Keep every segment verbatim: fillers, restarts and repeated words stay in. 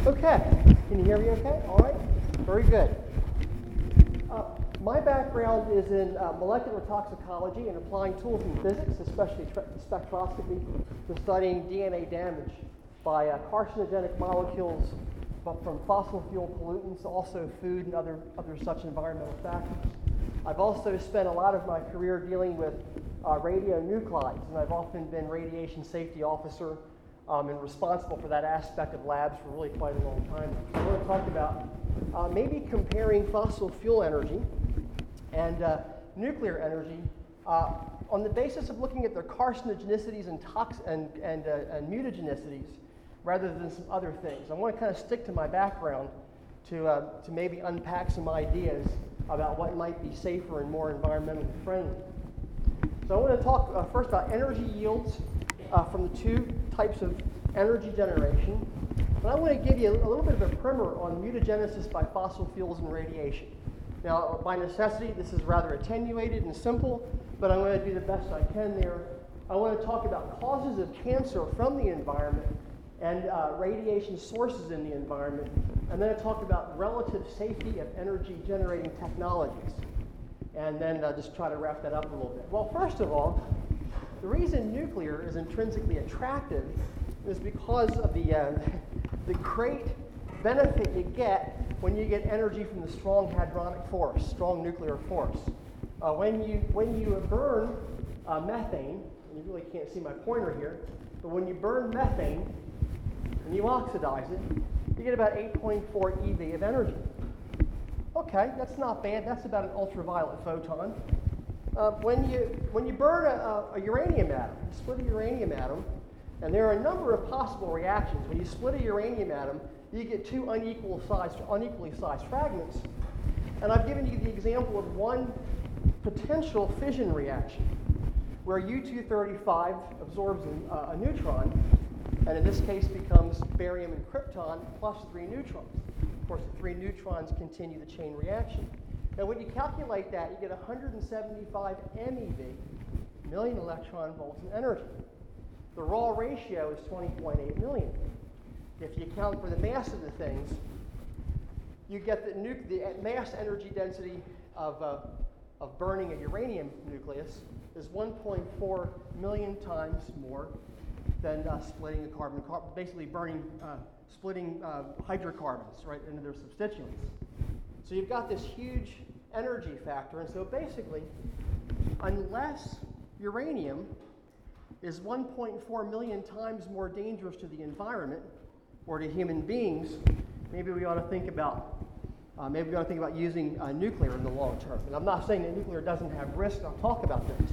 Okay, can you hear me okay? All right, very good. Uh, my background is in uh, molecular toxicology and applying tools in physics, especially tra- spectroscopy, to studying D N A damage by uh, carcinogenic molecules from fossil fuel pollutants, also food and other, other such environmental factors. I've also spent a lot of my career dealing with uh, radionuclides, and I've often been radiation safety officer um, and responsible for that aspect of labs for really quite a long time. I want to talk about uh, maybe comparing fossil fuel energy and uh, nuclear energy uh, on the basis of looking at their carcinogenicities and, tox- and, and, uh, and mutagenicities rather than some other things. I want to kind of stick to my background to, uh, to maybe unpack some ideas about what might be safer and more environmentally friendly. So I want to talk uh, first about energy yields uh, from the two types of energy generation. And I want to give you a, a little bit of a primer on mutagenesis by fossil fuels and radiation. Now, by necessity, this is rather attenuated and simple, but I'm going to do the best I can there. I want to talk about causes of cancer from the environment and uh, radiation sources in the environment, and then I talk about relative safety of energy generating technologies, and then uh, just try to wrap that up a little bit. Well, first of all, the reason nuclear is intrinsically attractive is because of the, uh, the great benefit you get when you get energy from the strong hadronic force, strong nuclear force. Uh, when you, when you burn uh, methane, and you really can't see my pointer here, but when you burn methane, and you oxidize it, you get about eight point four E V of energy. Okay, that's not bad. That's about an ultraviolet photon. Uh, when you when you burn a, a uranium atom, you split a uranium atom, and there are a number of possible reactions. When you split a uranium atom, you get two unequal sized, unequally sized fragments. And I've given you the example of one potential fission reaction, where U two thirty-five absorbs a, a neutron, and in this case becomes barium and krypton plus three neutrons. Of course, the three neutrons continue the chain reaction. Now, when you calculate that, you get one hundred seventy-five M E V, million electron volts in energy. The raw ratio is twenty point eight million. If you account for the mass of the things, you get the, nu- the mass energy density of, uh, of burning a uranium nucleus is one point four million times more than uh, splitting a carbon, car- basically burning, uh, splitting uh, hydrocarbons right into their substituents. So you've got this huge energy factor, and so basically, unless uranium is one point four million times more dangerous to the environment or to human beings, maybe we ought to think about uh, maybe we ought to think about using uh, nuclear in the long term. And I'm not saying that nuclear doesn't have risk. I'll talk about this.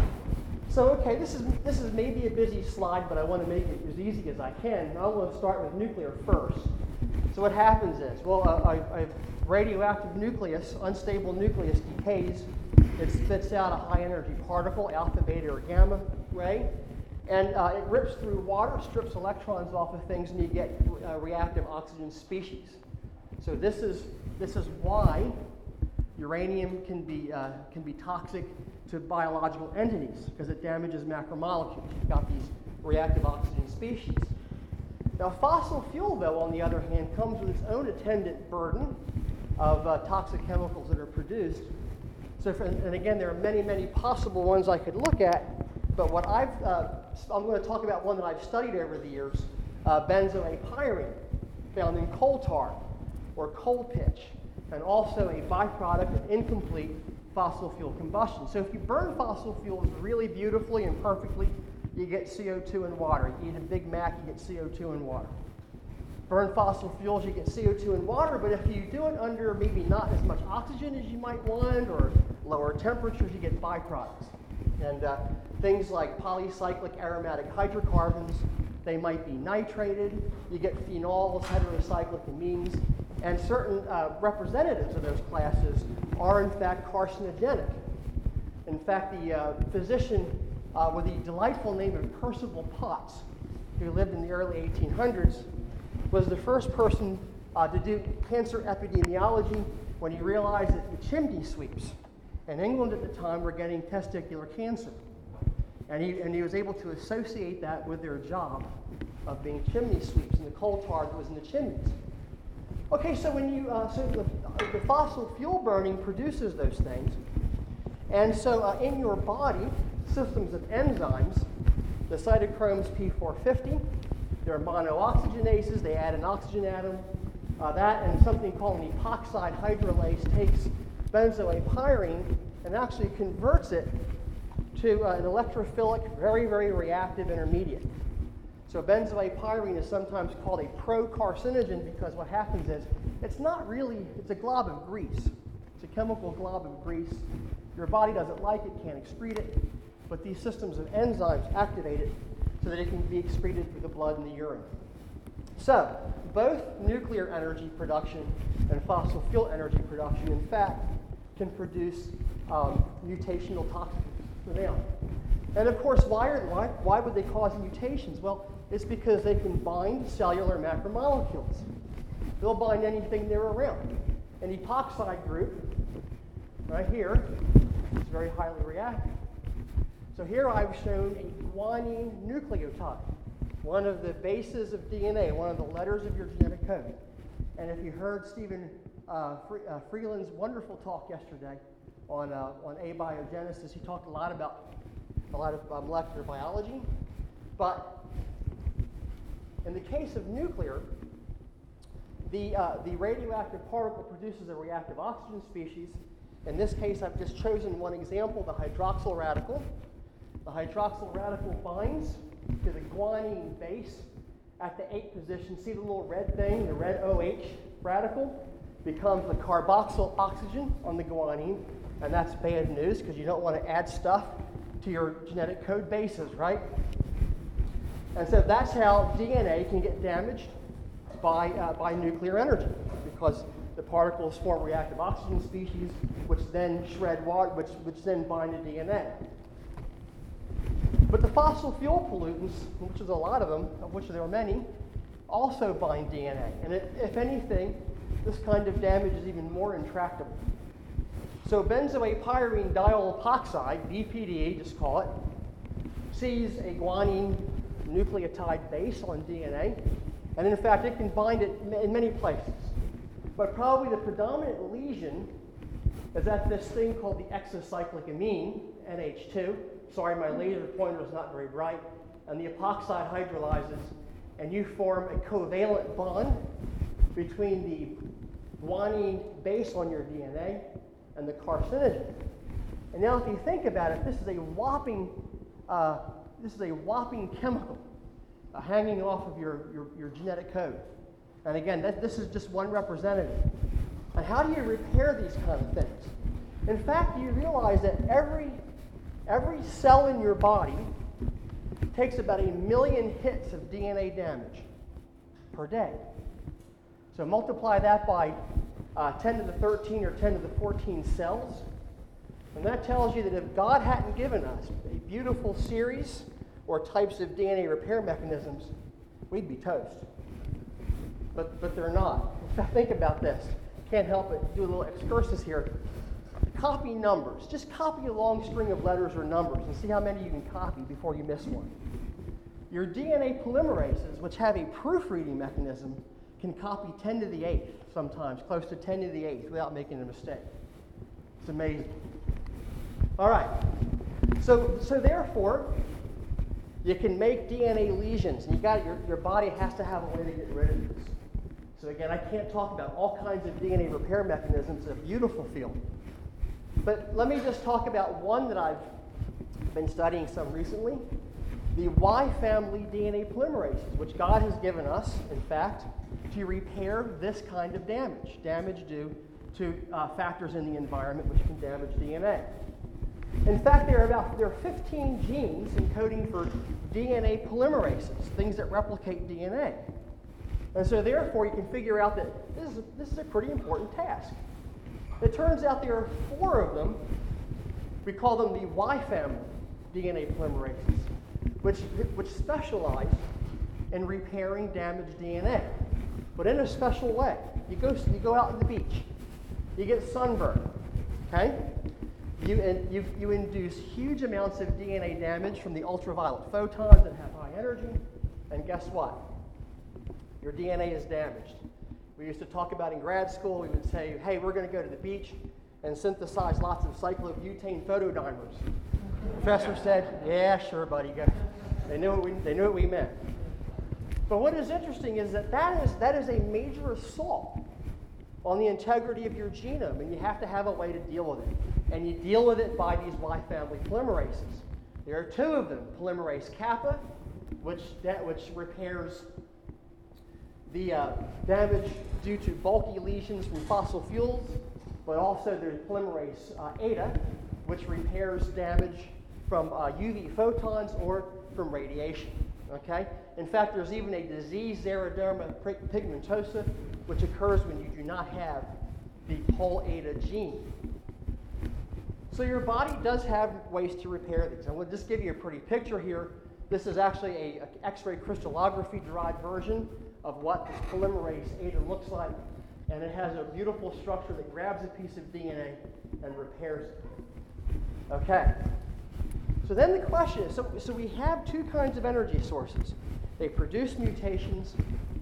So, okay, this is this is maybe a busy slide, but I want to make it as easy as I can. I want to start with nuclear first. So what happens is, well, a, a, a radioactive nucleus, unstable nucleus, decays. It spits out a high-energy particle, alpha, beta, or gamma ray, and uh, it rips through water, strips electrons off of things, and you get uh, reactive oxygen species. So this is this is why uranium can be uh, can be toxic to biological entities, because it damages macromolecules. You've got these reactive oxygen species. Now, fossil fuel, though, on the other hand, comes with its own attendant burden of uh, toxic chemicals that are produced. So, for, and again, there are many, many possible ones I could look at, but what I've, uh, I'm going to talk about one that I've studied over the years, uh, benzoapyrene, found in coal tar or coal pitch, and also a byproduct of incomplete fossil fuel combustion. So if you burn fossil fuels really beautifully and perfectly, you get C O two and water. You eat a Big Mac, you get C O two and water. Burn fossil fuels, you get C O two and water, but if you do it under maybe not as much oxygen as you might want, or lower temperatures, you get byproducts. And uh, things like polycyclic aromatic hydrocarbons, they might be nitrated. You get phenols, heterocyclic amines, and certain uh, representatives of those classes are in fact carcinogenic. In fact, the uh, physician uh, with the delightful name of Percival Potts, who lived in the early eighteen hundreds, was the first person uh, to do cancer epidemiology when he realized that the chimney sweeps in England at the time were getting testicular cancer. And he, and he was able to associate that with their job. of being chimney sweeps and the coal tar that was in the chimneys. Okay, so when you uh, so the, the fossil fuel burning produces those things, and so uh, in your body, systems of enzymes, the cytochromes P four fifty, they're monooxygenases. They add an oxygen atom. Uh, that and something called an epoxide hydrolase takes benzoate and actually converts it to uh, an electrophilic, very, very reactive intermediate. So benzoate is sometimes called a pro-carcinogen because what happens is it's not really, it's a glob of grease. It's a chemical glob of grease. Your body doesn't like it, can't excrete it, but these systems of enzymes activate it so that it can be excreted through the blood and the urine. So, both nuclear energy production and fossil fuel energy production, in fact, can produce um, mutational toxins. Now, and of course, why, are, why, why would they cause mutations? Well, it's because they can bind cellular macromolecules. They'll bind anything they're around. An epoxide group, right here, is very highly reactive. So here I've shown a guanine nucleotide, one of the bases of D N A, one of the letters of your genetic code. And if you heard Stephen uh, Fre- uh, Freeland's wonderful talk yesterday on uh, on abiogenesis, he talked a lot about a lot of uh, molecular biology. But in the case of nuclear, the uh, the radioactive particle produces a reactive oxygen species. In this case, I've just chosen one example, the hydroxyl radical. The hydroxyl radical binds to the guanine base at the eight position. See the little red thing, the red OH radical? Becomes the carboxyl oxygen on the guanine, and that's bad news because you don't want to add stuff to your genetic code bases, right? And so that's how D N A can get damaged by, uh, by nuclear energy, because the particles form reactive oxygen species, which then shred water, which, which then bind to D N A. But the fossil fuel pollutants, which is a lot of them, of which there are many, also bind D N A. And it, if anything, this kind of damage is even more intractable. So benzoate pyrene diol epoxide, B P D, just call it, sees a guanine nucleotide base on D N A. And in fact, it can bind it in many places. But probably the predominant lesion is at this thing called the exocyclic amine, N H two. Sorry, my laser pointer is not very bright. And the epoxide hydrolyzes, and you form a covalent bond between the guanine base on your D N A and the carcinogen. And now if you think about it, this is a whopping, uh, this is a whopping chemical uh, hanging off of your, your, your genetic code. And again, that, this is just one representative. And how do you repair these kind of things? In fact, you realize that every Every cell in your body takes about a million hits of D N A damage per day. So multiply that by uh, ten to the thirteen or ten to the fourteen cells. And that tells you that if God hadn't given us a beautiful series or types of D N A repair mechanisms, we'd be toast. But, but they're not. In fact, think about this. Can't help it. Do a little excursus here. Copy numbers. Just copy a long string of letters or numbers and see how many you can copy before you miss one. Your D N A polymerases, which have a proofreading mechanism, can copy ten to the eighth sometimes, close to ten to the eighth without making a mistake. It's amazing. All right. So, so therefore, you can make D N A lesions, and you got your, your body has to have a way to get rid of this. So again, I can't talk about all kinds of D N A repair mechanisms. It's a beautiful field. But let me just talk about one that I've been studying some recently, the Y family D N A polymerases, which God has given us, in fact, to repair this kind of damage, damage due to uh, factors in the environment which can damage D N A. In fact, there are about there are fifteen genes encoding for D N A polymerases, things that replicate D N A. And so therefore, you can figure out that this is, this is a pretty important task. It turns out there are four of them. We call them the Y family D N A polymerases, which, which specialize in repairing damaged D N A, but in a special way. You go, you go out on the beach, you get sunburned, okay? You, you, you induce huge amounts of D N A damage from the ultraviolet photons that have high energy, And guess what? Your D N A is damaged. We used to talk about in grad school, we would say, hey, we're going to go to the beach and synthesize lots of cyclobutane photodimers. The professor said, yeah, sure, buddy. Go. They knew what we, they knew what we meant. But what is interesting is that that is, that is a major assault on the integrity of your genome, and you have to have a way to deal with it. And you deal with it by these Y family polymerases. There are two of them, polymerase kappa, which, that, which repairs the uh, damage due to bulky lesions from fossil fuels, but also there's polymerase uh, eta, which repairs damage from uh, U V photons or from radiation. Okay? In fact, there's even a disease, xeroderma pigmentosa, which occurs when you do not have the pol eta gene. So your body does have ways to repair these. I'm going to just give you a pretty picture here. This is actually a, a X-ray crystallography derived version of what this polymerase eta looks like. And it has a beautiful structure that grabs a piece of D N A and repairs it. Okay. So then the question is, so, so we have two kinds of energy sources. They produce mutations,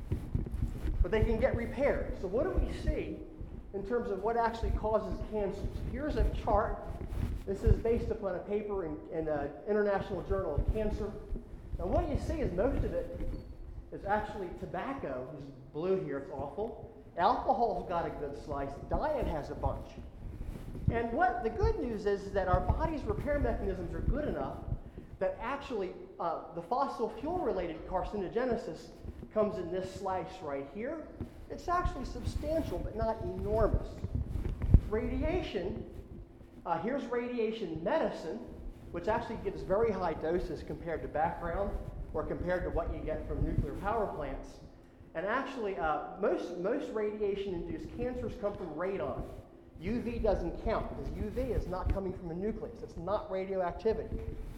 but they can get repaired. So what do we see in terms of what actually causes cancer? So here's a chart. This is based upon a paper in, in the International Journal of Cancer. And what you see is most of it is actually tobacco. This is blue here, it's awful. Alcohol's got a good slice. Diet has a bunch. And what the good news is, is that our body's repair mechanisms are good enough that actually uh, the fossil fuel-related carcinogenesis comes in this slice right here. It's actually substantial, but not enormous. Radiation, uh, here's radiation medicine, which actually gives very high doses compared to background or compared to what you get from nuclear power plants. And actually, uh, most, most radiation-induced cancers come from radon. U V doesn't count because U V is not coming from a nucleus. It's not radioactivity.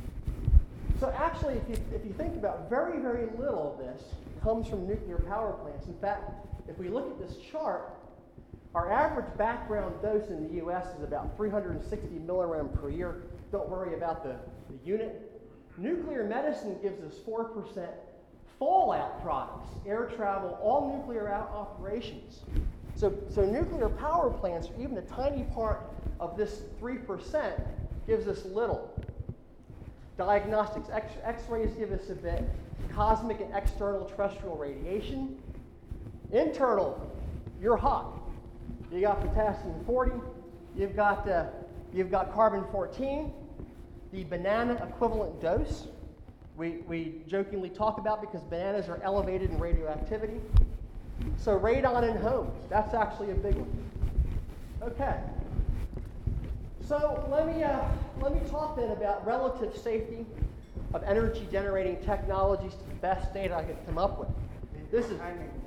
So actually, if you, if you think about very, very little of this comes from nuclear power plants. In fact, if we look at this chart, our average background dose in the U S is about three hundred sixty milligram per year. Don't worry about the, the unit. Nuclear medicine gives us four percent fallout products, air travel, all nuclear out operations. So, so nuclear power plants, or even a tiny part of this three percent, gives us little. Diagnostics, X, X-rays give us a bit. Cosmic and external terrestrial radiation. Internal, you're hot. You got potassium forty. You've got, uh, you've got carbon fourteen. The banana equivalent dose, we, we jokingly talk about because bananas are elevated in radioactivity. So radon in homes, that's actually a big one. Okay. So let me, uh, let me talk then about relative safety of energy generating technologies to the best data I could come up with. This is...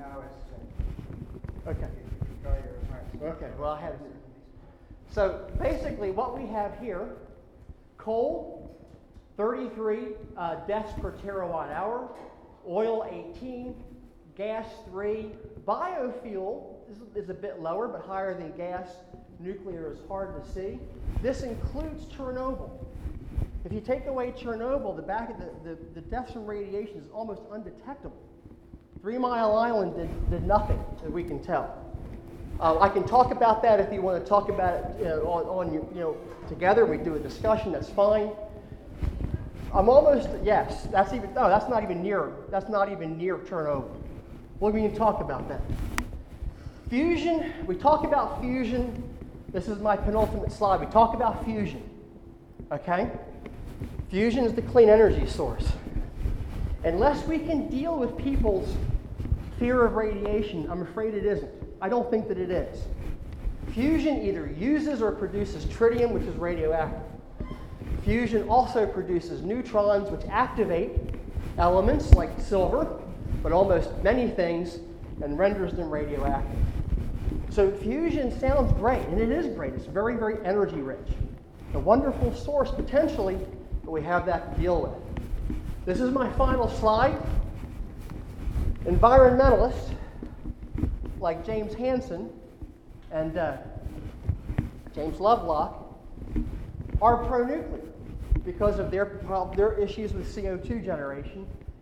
Okay. Okay, well I had... So basically what we have here, coal, thirty-three uh, deaths per terawatt hour, oil, eighteen, gas, three, biofuel is, is a bit lower but higher than gas. Nuclear is hard to see. This includes Chernobyl. If you take away Chernobyl, the back of the, the, the deaths from radiation is almost undetectable. Three Mile Island did, did nothing that we can tell. Uh, I can talk about that if you want to talk about it you know, on, on you know together. We do a discussion. That's fine. I'm almost yes. That's even no. That's not even near. That's not even near Chernobyl. Well, we can talk about that. Fusion. We talk about fusion. This is my penultimate slide. We talk about fusion. Okay. Fusion is the clean energy source. Unless we can deal with people's fear of radiation, I'm afraid it isn't. I don't think that it is. Fusion either uses or produces tritium, which is radioactive. Fusion also produces neutrons, which activate elements like silver, but almost many things, and renders them radioactive. So fusion sounds great, and it is great. It's very, very energy rich. A wonderful source, potentially, but we have that to deal with. This is my final slide. Environmentalists like James Hansen and uh, James Lovelock are pro-nuclear because of their, their issues with C O two generation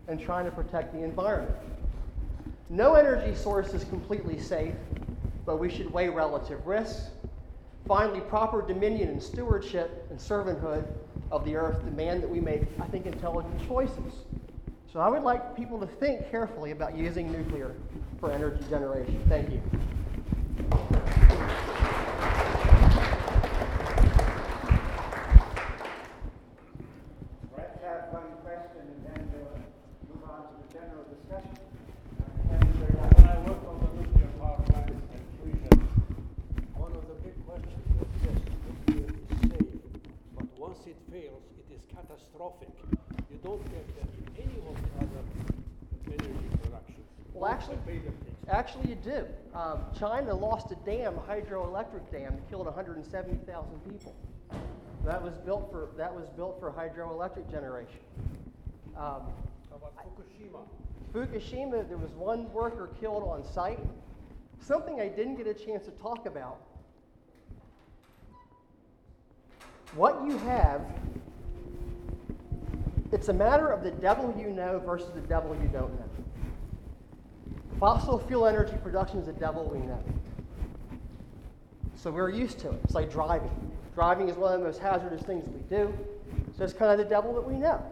and trying to protect the environment. No energy source is completely safe, but we should weigh relative risks. Finally, proper dominion and stewardship and servanthood of the earth demand that we make, I think, intelligent choices. So I would like people to think carefully about using nuclear for energy generation. Thank you. Let's have one question and then we'll move on to the general discussion. When I worked on the nuclear power plants and fusion, one of the big questions was, yes, nuclear is safe, but once it fails, it is catastrophic. You don't get that in any of the other energy productions. Well, actually, actually you do. Um, China lost a dam, a hydroelectric dam, that killed one hundred seventy thousand people. That was built for that was built for hydroelectric generation. Um, How about Fukushima? Fukushima, there was one worker killed on site. Something I didn't get a chance to talk about. What you have, it's a matter of the devil you know versus the devil you don't know. Fossil fuel energy production is the devil we know. So we're used to it. It's like driving. Driving is one of the most hazardous things we do. So it's kind of the devil that we know.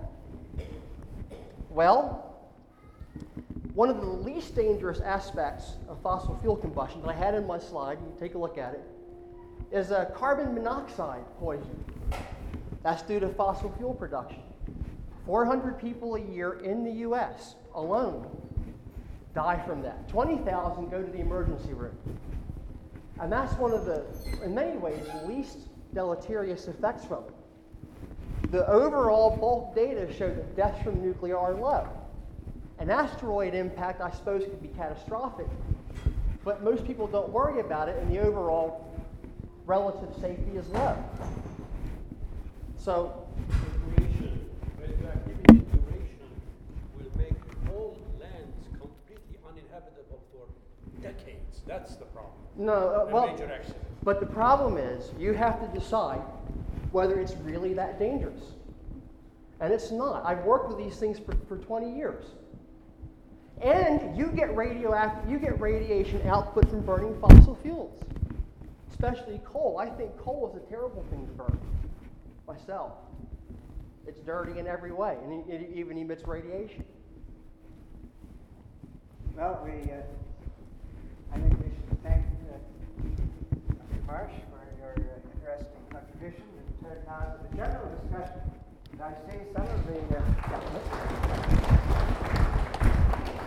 Well, one of the least dangerous aspects of fossil fuel combustion that I had in my slide, you can take a look at it, is a carbon monoxide poisoning. That's due to fossil fuel production. four hundred people a year in the U S alone die from that. twenty thousand go to the emergency room. And that's one of the, in many ways, least deleterious effects from it. The overall bulk data show that deaths from nuclear are low. An asteroid impact, I suppose, could be catastrophic, but most people don't worry about it, and the overall relative safety is low. So, Duration, radioactivity duration will make all lands completely uninhabitable for decades. That's the problem. no, uh, A well, major accident. but the problem is you have to decide whether it's really that dangerous. And it's not. I've worked with these things for, for twenty years. And you get radioactive, you get radiation output from burning fossil fuels, especially coal. I think coal is a terrible thing to burn myself. It's dirty in every way, and it, it even emits radiation. Well, we, uh, I think we should thank uh, Doctor Marsh for your uh, interesting contribution and turn now to the general discussion. And I see some of the uh,